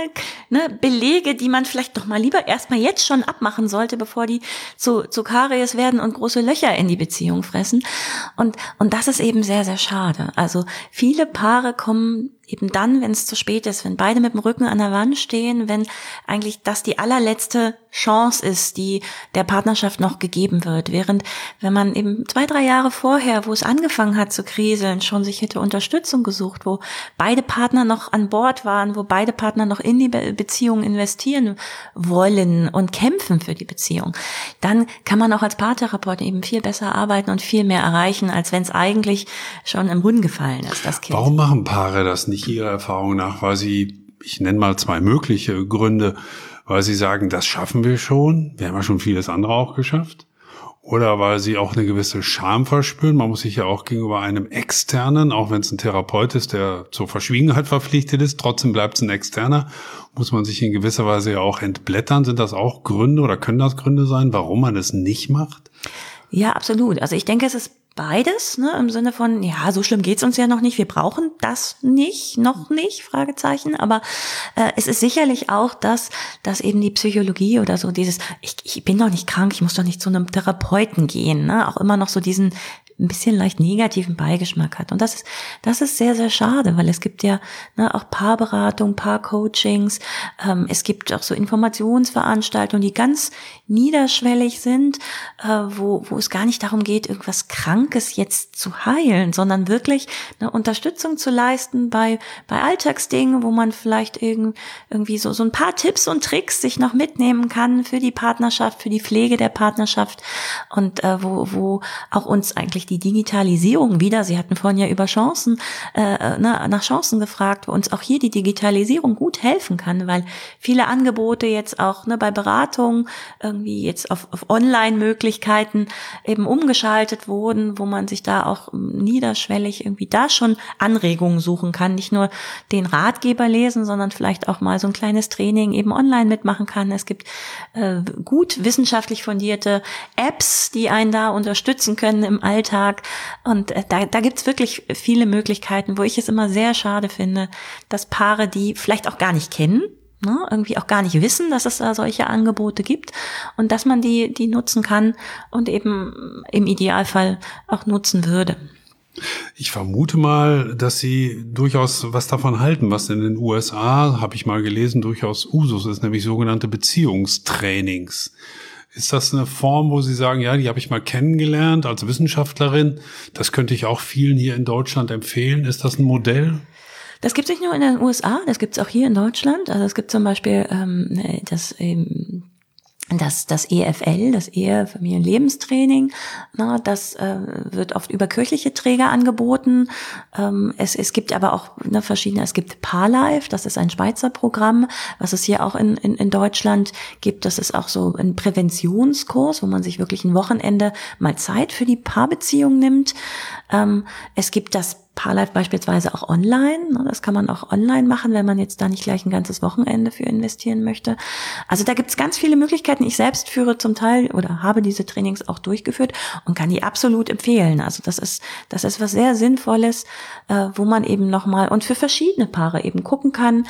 Belege, die man vielleicht doch mal lieber erstmal jetzt schon abmachen sollte, bevor die zu Karies werden und große Löcher in die Beziehung fressen. Und das ist eben sehr, sehr schade. Also viele Paare kommen eben dann, wenn es zu spät ist, wenn beide mit dem Rücken an der Wand stehen, wenn eigentlich das die allerletzte Chance ist, die der Partnerschaft noch gegeben wird. Während, wenn man eben 2-3 Jahre vorher, wo es angefangen hat zu kriseln, schon sich hätte Unterstützung gesucht, wo beide Partner noch an Bord waren, wo beide Partner noch in die Beziehung investieren wollen und kämpfen für die Beziehung, dann kann man auch als Paartherapeut eben viel besser arbeiten und viel mehr erreichen, als wenn es eigentlich schon im Brunnen gefallen ist, das Kind. Warum machen Paare das nicht Ihrer Erfahrung nach? Weil sie, ich nenne mal 2 mögliche Gründe, weil sie sagen, das schaffen wir schon, wir haben ja schon vieles andere auch geschafft. Oder weil sie auch eine gewisse Scham verspüren. Man muss sich ja auch gegenüber einem Externen, auch wenn es ein Therapeut ist, der zur Verschwiegenheit verpflichtet ist, trotzdem bleibt es ein Externer, muss man sich in gewisser Weise ja auch entblättern. Sind das auch Gründe oder können das Gründe sein, warum man es nicht macht? Ja, absolut. Also ich denke, es ist beides, im Sinne von, ja, so schlimm geht's uns ja noch nicht, wir brauchen das nicht, noch nicht, Fragezeichen, aber es ist sicherlich auch das, dass eben die Psychologie oder so dieses, ich bin doch nicht krank, ich muss doch nicht zu einem Therapeuten gehen, auch immer noch so diesen ein bisschen leicht negativen Beigeschmack hat. Und das ist sehr, sehr schade, weil es gibt ja auch Paarberatung, Paarcoachings, es gibt auch so Informationsveranstaltungen, die ganz niederschwellig sind, wo es gar nicht darum geht, irgendwas Krankes jetzt zu heilen, sondern wirklich eine Unterstützung zu leisten bei Alltagsdingen, wo man vielleicht irgendwie so ein paar Tipps und Tricks sich noch mitnehmen kann für die Partnerschaft, für die Pflege der Partnerschaft und wo auch uns eigentlich die Digitalisierung wieder, Sie hatten vorhin ja über Chancen, nach Chancen gefragt, wo uns auch hier die Digitalisierung gut helfen kann, weil viele Angebote jetzt auch bei Beratungen irgendwie jetzt auf Online-Möglichkeiten eben umgeschaltet wurden, wo man sich da auch niederschwellig irgendwie da schon Anregungen suchen kann, nicht nur den Ratgeber lesen, sondern vielleicht auch mal so ein kleines Training eben online mitmachen kann. Es gibt gut wissenschaftlich fundierte Apps, die einen da unterstützen können im Alltag. Und da gibt's wirklich viele Möglichkeiten, wo ich es immer sehr schade finde, dass Paare, die vielleicht auch gar nicht kennen, irgendwie auch gar nicht wissen, dass es da solche Angebote gibt und dass man die nutzen kann und eben im Idealfall auch nutzen würde. Ich vermute mal, dass Sie durchaus was davon halten, was in den USA, habe ich mal gelesen, durchaus Usus ist, nämlich sogenannte Beziehungstrainings. Ist das eine Form, wo Sie sagen, ja, die habe ich mal kennengelernt als Wissenschaftlerin, das könnte ich auch vielen hier in Deutschland empfehlen? Ist das ein Modell? Das gibt es nicht nur in den USA, das gibt es auch hier in Deutschland. Also es gibt zum Beispiel das EFL, das Ehe-Familien-Lebenstraining, das wird oft über kirchliche Träger angeboten. Es gibt aber auch verschiedene, es gibt Paarlife, das ist ein Schweizer Programm, was es hier auch in Deutschland gibt. Das ist auch so ein Präventionskurs, wo man sich wirklich ein Wochenende mal Zeit für die Paarbeziehung nimmt. Es gibt das Paarlife beispielsweise auch online. Das kann man auch online machen, wenn man jetzt da nicht gleich ein ganzes Wochenende für investieren möchte. Also da gibt es ganz viele Möglichkeiten. Ich selbst führe zum Teil oder habe diese Trainings auch durchgeführt und kann die absolut empfehlen. Also das ist was sehr Sinnvolles, wo man eben nochmal und für verschiedene Paare eben gucken kann,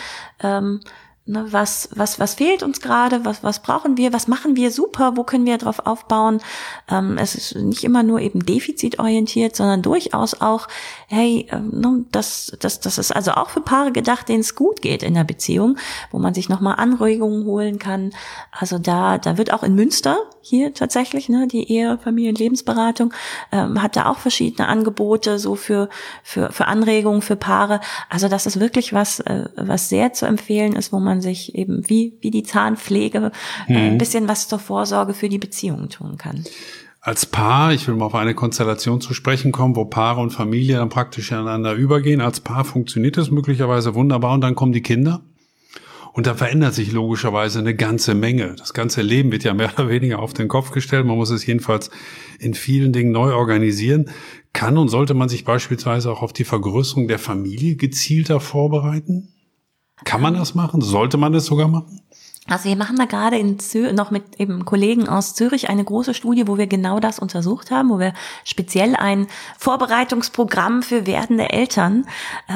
was fehlt uns gerade, was brauchen wir, was machen wir super, wo können wir drauf aufbauen. Es ist nicht immer nur eben defizitorientiert, sondern durchaus auch, hey, das ist also auch für Paare gedacht, denen es gut geht in der Beziehung, wo man sich nochmal Anregungen holen kann. Also da wird auch in Münster hier tatsächlich, die Ehe-, Familien-, Lebensberatung, hat da auch verschiedene Angebote so für Anregungen für Paare. Also das ist wirklich was sehr zu empfehlen ist, wo man sich eben wie die Zahnpflege ein bisschen was zur Vorsorge für die Beziehungen tun kann. Als Paar, ich will mal auf eine Konstellation zu sprechen kommen, wo Paare und Familie dann praktisch ineinander übergehen. Als Paar funktioniert das möglicherweise wunderbar und dann kommen die Kinder. Und da verändert sich logischerweise eine ganze Menge. Das ganze Leben wird ja mehr oder weniger auf den Kopf gestellt. Man muss es jedenfalls in vielen Dingen neu organisieren. Kann und sollte man sich beispielsweise auch auf die Vergrößerung der Familie gezielter vorbereiten? Kann man das machen? Sollte man das sogar machen? Also wir machen da gerade noch mit eben Kollegen aus Zürich eine große Studie, wo wir genau das untersucht haben, wo wir speziell ein Vorbereitungsprogramm für werdende Eltern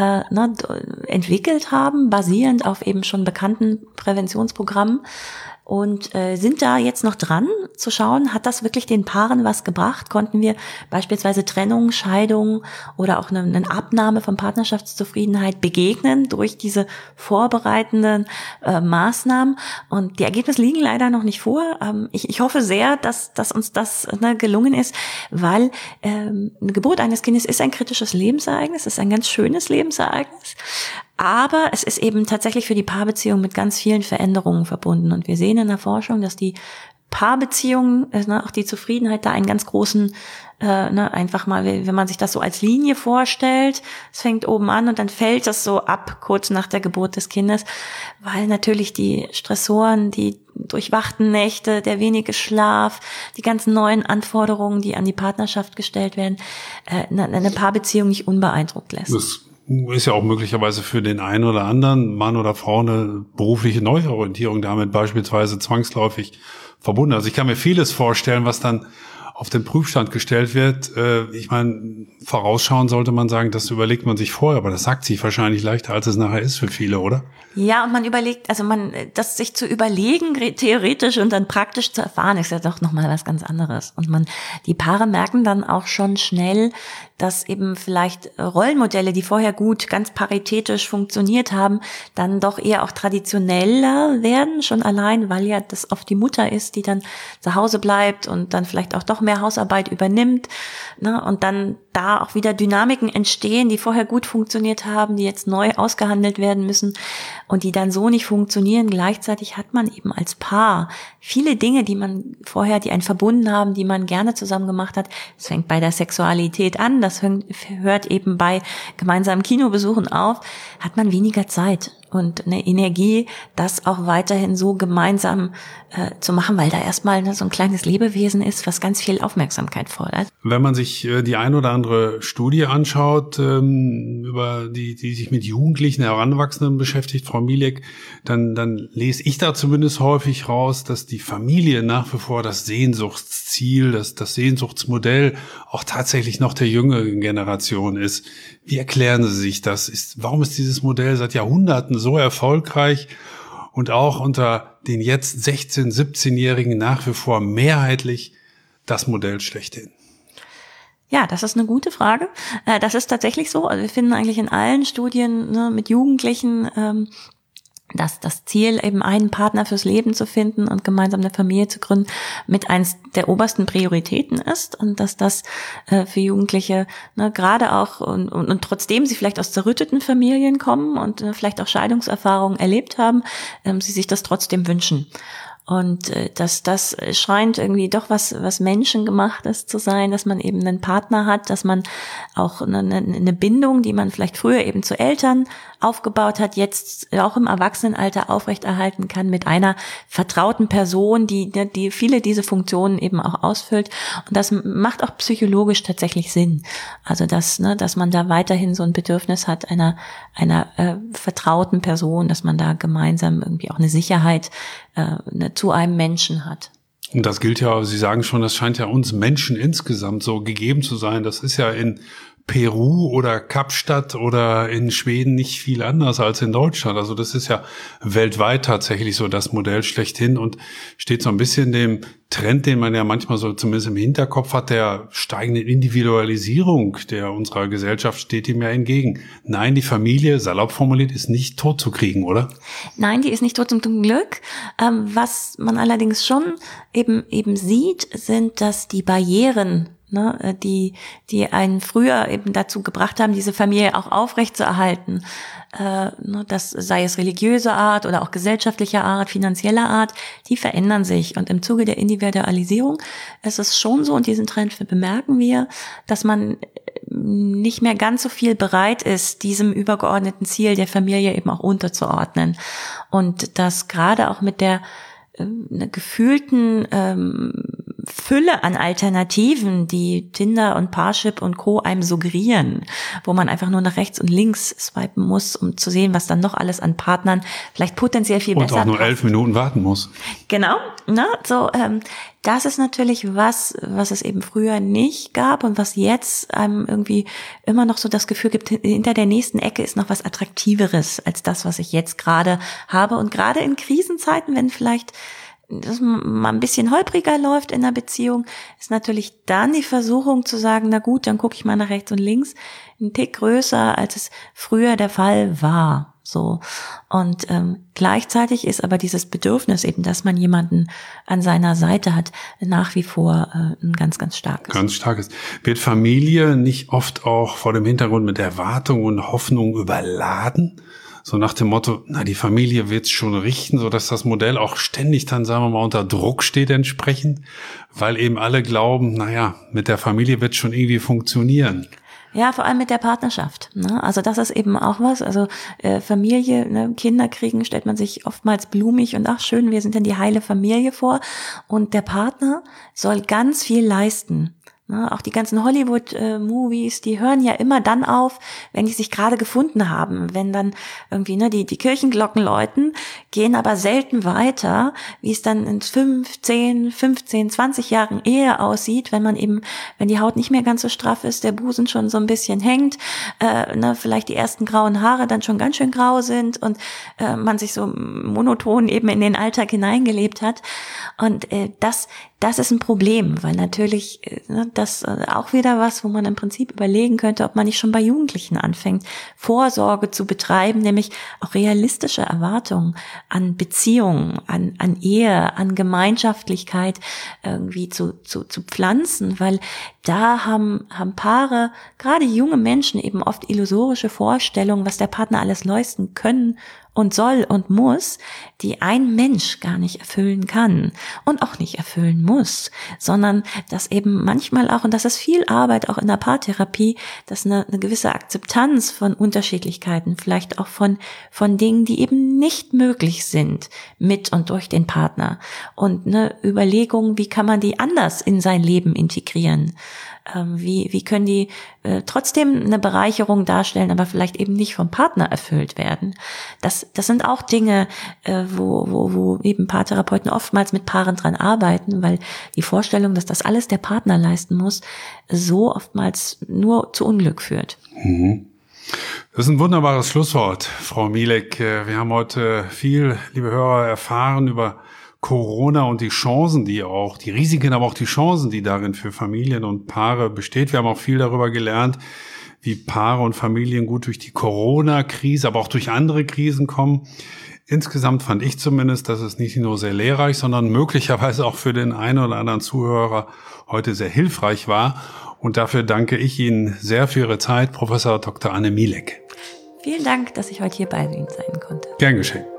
entwickelt haben, basierend auf eben schon bekannten Präventionsprogrammen. Und sind da jetzt noch dran zu schauen, hat das wirklich den Paaren was gebracht? Konnten wir beispielsweise Trennung, Scheidung oder auch eine Abnahme von Partnerschaftszufriedenheit begegnen durch diese vorbereitenden Maßnahmen? Und die Ergebnisse liegen leider noch nicht vor. Ich hoffe sehr, dass uns das gelungen ist, weil eine Geburt eines Kindes ist ein kritisches Lebensereignis, ist ein ganz schönes Lebensereignis. Aber es ist eben tatsächlich für die Paarbeziehung mit ganz vielen Veränderungen verbunden. Und wir sehen in der Forschung, dass die Paarbeziehungen, auch die Zufriedenheit da einen ganz großen, einfach mal, wenn man sich das so als Linie vorstellt, es fängt oben an und dann fällt das so ab, kurz nach der Geburt des Kindes, weil natürlich die Stressoren, die durchwachten Nächte, der wenige Schlaf, die ganzen neuen Anforderungen, die an die Partnerschaft gestellt werden, eine Paarbeziehung nicht unbeeindruckt lässt. Das ist ja auch möglicherweise für den einen oder anderen Mann oder Frau eine berufliche Neuorientierung damit beispielsweise zwangsläufig verbunden. Also ich kann mir vieles vorstellen, was dann auf den Prüfstand gestellt wird. Ich meine, vorausschauen sollte man sagen, das überlegt man sich vorher, aber das sagt sich wahrscheinlich leichter, als es nachher ist für viele, oder? Ja, und man überlegt, das sich zu überlegen, theoretisch und dann praktisch zu erfahren, ist ja doch nochmal was ganz anderes. Und die Paare merken dann auch schon schnell, dass eben vielleicht Rollenmodelle, die vorher gut, ganz paritätisch funktioniert haben, dann doch eher auch traditioneller werden, schon allein, weil ja das oft die Mutter ist, die dann zu Hause bleibt und dann vielleicht auch doch mehr Hausarbeit übernimmt, und dann da auch wieder Dynamiken entstehen, die vorher gut funktioniert haben, die jetzt neu ausgehandelt werden müssen und die dann so nicht funktionieren. Gleichzeitig hat man eben als Paar viele Dinge, die einen verbunden haben, die man gerne zusammen gemacht hat. Es fängt bei der Sexualität an, das hört eben bei gemeinsamen Kinobesuchen auf, hat man weniger Zeit und eine Energie, das auch weiterhin so gemeinsam zu machen, weil da erstmal so ein kleines Lebewesen ist, was ganz viel Aufmerksamkeit fordert. Wenn man sich die ein oder andere Studie anschaut, über die sich mit Jugendlichen, Heranwachsenden beschäftigt, Frau Mielek, dann lese ich da zumindest häufig raus, dass die Familie nach wie vor das Sehnsuchtsziel, das Sehnsuchtsmodell auch tatsächlich noch der jüngeren Generation ist. Wie erklären Sie sich das? Warum ist dieses Modell seit Jahrhunderten so erfolgreich und auch unter den jetzt 16-, 17-Jährigen nach wie vor mehrheitlich das Modell schlechthin? Ja, das ist eine gute Frage. Das ist tatsächlich so. Also wir finden eigentlich in allen Studien mit Jugendlichen das Ziel, eben einen Partner fürs Leben zu finden und gemeinsam eine Familie zu gründen, mit eins der obersten Prioritäten ist und dass das für Jugendliche gerade auch und trotzdem sie vielleicht aus zerrütteten Familien kommen und vielleicht auch Scheidungserfahrungen erlebt haben, sie sich das trotzdem wünschen. Und dass das scheint irgendwie doch was Menschengemachtes zu sein, dass man eben einen Partner hat, dass man auch eine Bindung, die man vielleicht früher eben zu Eltern aufgebaut hat, jetzt auch im Erwachsenenalter aufrechterhalten kann mit einer vertrauten Person, die viele diese Funktionen eben auch ausfüllt. Und das macht auch psychologisch tatsächlich Sinn. Also dass man da weiterhin so ein Bedürfnis hat einer vertrauten Person, dass man da gemeinsam irgendwie auch eine Sicherheit zu einem Menschen hat. Und das gilt ja, Sie sagen schon, das scheint ja uns Menschen insgesamt so gegeben zu sein. Das ist ja in Peru oder Kapstadt oder in Schweden nicht viel anders als in Deutschland. Also das ist ja weltweit tatsächlich so das Modell schlechthin und steht so ein bisschen dem Trend, den man ja manchmal so zumindest im Hinterkopf hat, der steigenden Individualisierung der unserer Gesellschaft steht ihm ja entgegen. Nein, die Familie, salopp formuliert, ist nicht tot zu kriegen, oder? Nein, die ist nicht tot, zum Glück. Was man allerdings schon eben sieht, sind, dass die Barrieren, die einen früher eben dazu gebracht haben, diese Familie auch aufrecht zu erhalten, das sei es religiöser Art oder auch gesellschaftlicher Art, finanzieller Art, die verändern sich. Und im Zuge der Individualisierung ist es schon so, und diesen Trend bemerken wir, dass man nicht mehr ganz so viel bereit ist, diesem übergeordneten Ziel der Familie eben auch unterzuordnen. Und das gerade auch mit der gefühlten Fülle an Alternativen, die Tinder und Parship und Co. einem suggerieren, wo man einfach nur nach rechts und links swipen muss, um zu sehen, was dann noch alles an Partnern vielleicht potenziell viel besser und auch nur 11 Minuten warten muss. Genau, das ist natürlich was es eben früher nicht gab und was jetzt einem irgendwie immer noch so das Gefühl gibt, hinter der nächsten Ecke ist noch was Attraktiveres als das, was ich jetzt gerade habe. Und gerade in Krisenzeiten, wenn vielleicht das mal ein bisschen holpriger läuft in der Beziehung, ist natürlich dann die Versuchung zu sagen, na gut, dann gucke ich mal nach rechts und links, ein Tick größer, als es früher der Fall war. So. Und gleichzeitig ist aber dieses Bedürfnis eben, dass man jemanden an seiner Seite hat, nach wie vor ein ganz, ganz starkes. Ganz starkes. Wird Familie nicht oft auch vor dem Hintergrund mit Erwartung und Hoffnung überladen? So nach dem Motto, die Familie wird's schon richten, so dass das Modell auch ständig dann, sagen wir mal, unter Druck steht entsprechend, weil eben alle glauben, mit der Familie wird's schon irgendwie funktionieren. Ja, vor allem mit der Partnerschaft. Also das ist eben auch was. Also Familie, Kinder kriegen, stellt man sich oftmals blumig und ach schön, wir sind dann die heile Familie vor. Und der Partner soll ganz viel leisten. Auch die ganzen Hollywood-Movies, die hören ja immer dann auf, wenn die sich gerade gefunden haben. Wenn dann irgendwie die Kirchenglocken läuten, gehen aber selten weiter, wie es dann in 5, 10, 15, 20 Jahren Ehe aussieht, wenn die Haut nicht mehr ganz so straff ist, der Busen schon so ein bisschen hängt, vielleicht die ersten grauen Haare dann schon ganz schön grau sind und man sich so monoton eben in den Alltag hineingelebt hat. Und das ist ein Problem, weil natürlich das auch wieder was, wo man im Prinzip überlegen könnte, ob man nicht schon bei Jugendlichen anfängt, Vorsorge zu betreiben, nämlich auch realistische Erwartungen an Beziehungen, an Ehe, an Gemeinschaftlichkeit irgendwie zu pflanzen, weil da haben Paare, gerade junge Menschen, eben oft illusorische Vorstellungen, was der Partner alles leisten können und soll und muss, die ein Mensch gar nicht erfüllen kann und auch nicht erfüllen muss, sondern dass eben manchmal auch, und das ist viel Arbeit auch in der Paartherapie, dass eine gewisse Akzeptanz von Unterschiedlichkeiten, vielleicht auch von Dingen, die eben nicht möglich sind mit und durch den Partner, und eine Überlegung, wie kann man die anders in sein Leben integrieren. Wie können die trotzdem eine Bereicherung darstellen, aber vielleicht eben nicht vom Partner erfüllt werden. Das sind auch Dinge, wo eben Paartherapeuten oftmals mit Paaren dran arbeiten, weil die Vorstellung, dass das alles der Partner leisten muss, so oftmals nur zu Unglück führt. Mhm. Das ist ein wunderbares Schlusswort, Frau Mielek. Wir haben heute viel, liebe Hörer, erfahren über Corona und die Chancen, die Risiken, aber auch die Chancen, die darin für Familien und Paare besteht. Wir haben auch viel darüber gelernt, wie Paare und Familien gut durch die Corona-Krise, aber auch durch andere Krisen kommen. Insgesamt fand ich zumindest, dass es nicht nur sehr lehrreich, sondern möglicherweise auch für den einen oder anderen Zuhörer heute sehr hilfreich war. Und dafür danke ich Ihnen sehr für Ihre Zeit, Professor Dr. Anne Mielek. Vielen Dank, dass ich heute hier bei Ihnen sein konnte. Gern geschehen.